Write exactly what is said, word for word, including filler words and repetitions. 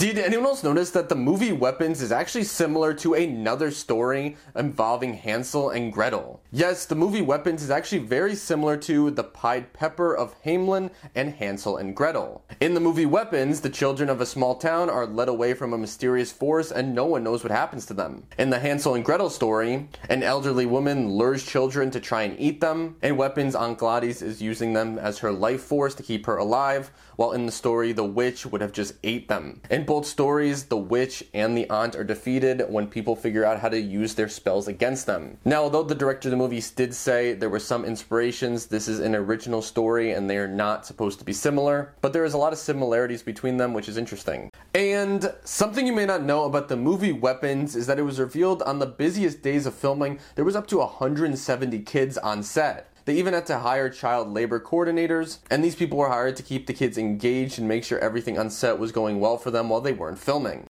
Did anyone else notice that the movie Weapons is actually similar to another story involving Hansel and Gretel? Yes, the movie Weapons is actually very similar to The Pied Piper of Hamelin and Hansel and Gretel. In the movie Weapons, the children of a small town are led away from a mysterious force and no one knows what happens to them. In the Hansel and Gretel story, an elderly woman lures children to try and eat them, and Weapons Aunt Gladys is using them as her life force to keep her alive, while in the story, the witch would have just ate them. In both stories, the witch and the aunt are defeated when people figure out how to use their spells against them. Now, although the director of the movie did say there were some inspirations, this is an original story and they are not supposed to be similar, but there is a lot of similarities between them, which is interesting. And something you may not know about the movie Weapons is that it was revealed on the busiest days of filming, there was up to one hundred seventy kids on set. They even had to hire child labor coordinators, and these people were hired to keep the kids engaged and make sure everything on set was going well for them while they weren't filming.